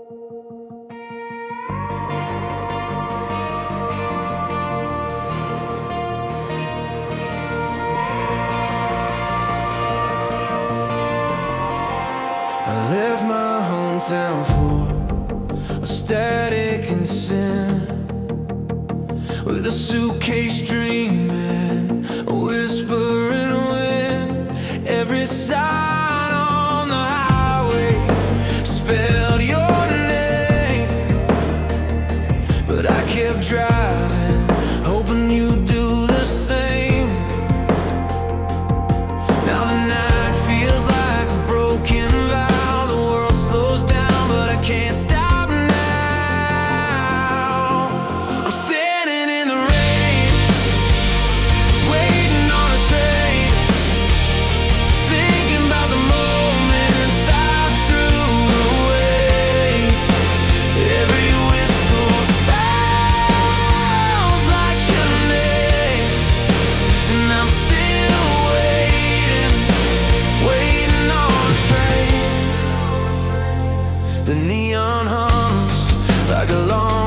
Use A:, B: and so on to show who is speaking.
A: I left my hometown for a static and sin, with a suitcase dreaming, a whispering wind. Every sign on the highway spelled your name, but I kept driving, hoping you'd do the same. Now the night feels like a broken vow. The world slows down, but I can't stop now. I'm standing in the rain, waiting on a train, thinking about the moments I threw away. Every whistle sounds like your name, and I'm still waiting on a train. The neon hums like a long